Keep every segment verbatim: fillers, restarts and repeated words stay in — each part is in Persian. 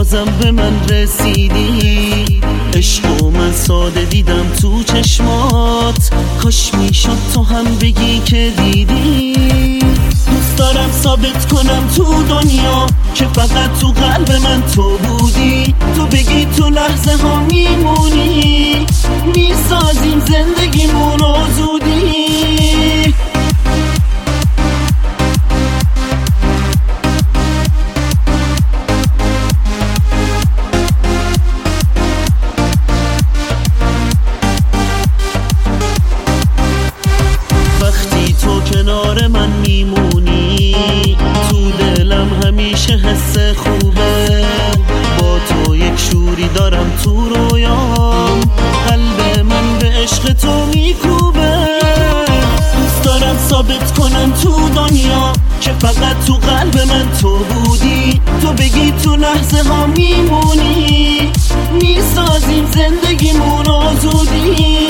بازم به من رسیدی. عشق و من ساده دیدم تو چشمات، کاش میشد تو هم بگی که دیدی. دوست دارم ثابت کنم تو دنیا که فقط تو قلب من تو بودی. تو بگی تو لحظه ها میمونی، میسازیم زندگیمون رو زودی. وقتی تو کنار من میمونی تو دلم همیشه حس خوبه. با تو یک شوری دارم تو رویام، قلب من به عشق تو میکوبه. دوست دارم ثابت کنم تو دنیا که فقط تو قلب من تو بودی. تو بگی تو لحظه ها میمونی، میسازیم زندگیمون رو زودی.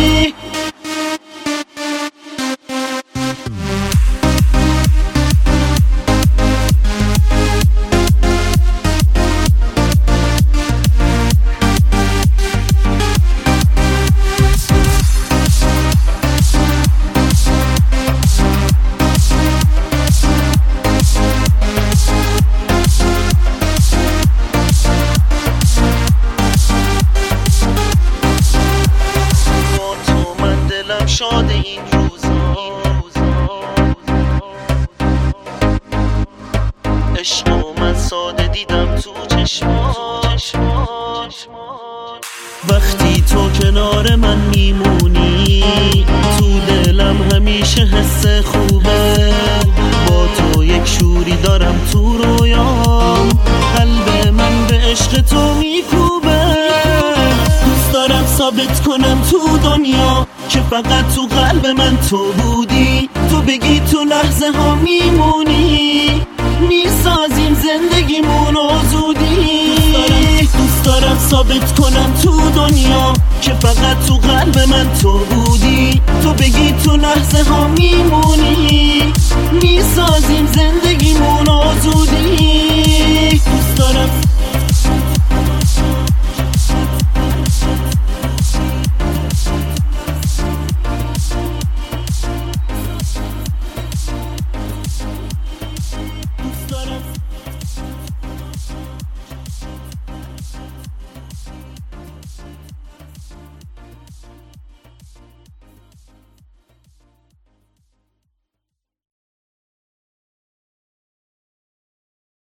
شاد این روزا، عشق و من ساده دیدم تو چشمات. وقتی تو کنار من میمونی تو دلم همیشه حس خوبه. با تو یک شوری دارم تو رویام، قلب من به عشق تو میکوبه. دوست دارم ثابت کنم تو دنیا که فقط تو قلب من تو بودی. تو بگی تو لحظه ها میمونی، میسازیم زندگیمون رو زودی. دوست دارم ثابت کنم تو دنیا که فقط تو قلب من تو بودی. تو بگی تو لحظه ها میمونی،